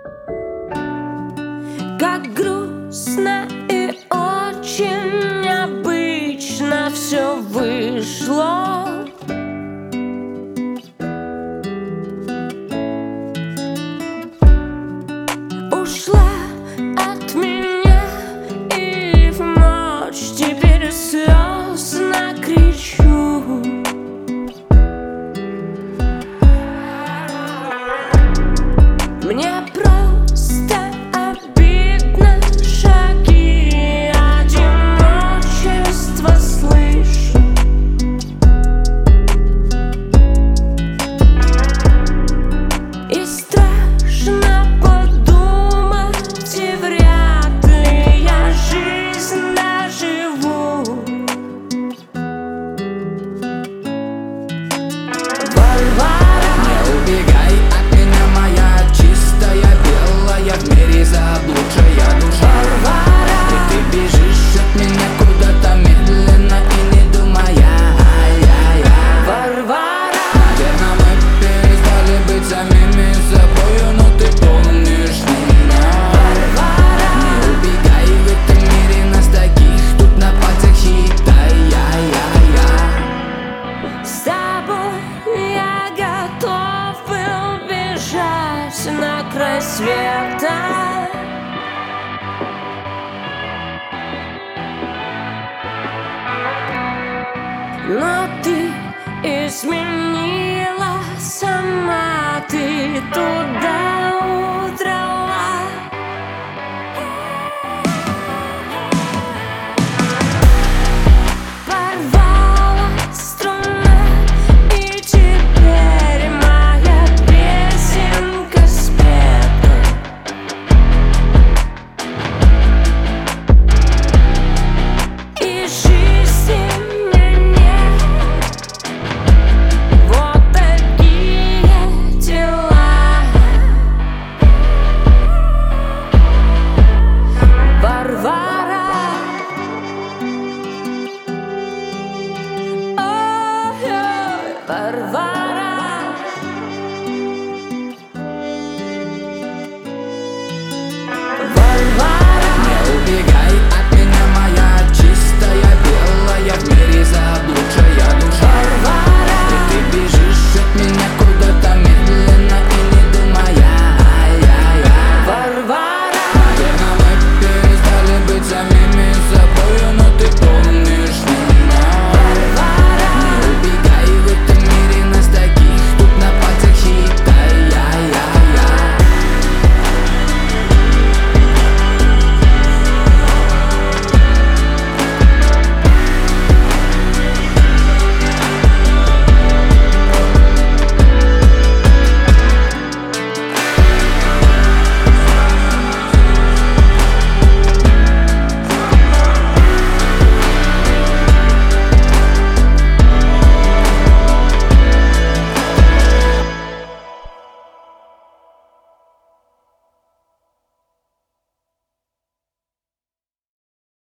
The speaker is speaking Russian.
Как грустно и очень необычно все вышло. Ушла от меня и в ночь теперь слезно кричу. Мне просто обидно, шаги одиночества слышу. И страшно подумать, и вряд ли я жизнь доживу. Варвара, не убегай от меня, моя чистая белая, в мире заблудшая душа. Варвара, И ты бежишь от меня куда-то медленно и не думая. Варвара, Наверное, мы перестали быть самими собою, но ты помнишь меня. Не убегай, в этом мире нас таких тут на пальцах считай. с тобой я готов был бежать на край света. Но ты изменила сама, ты туда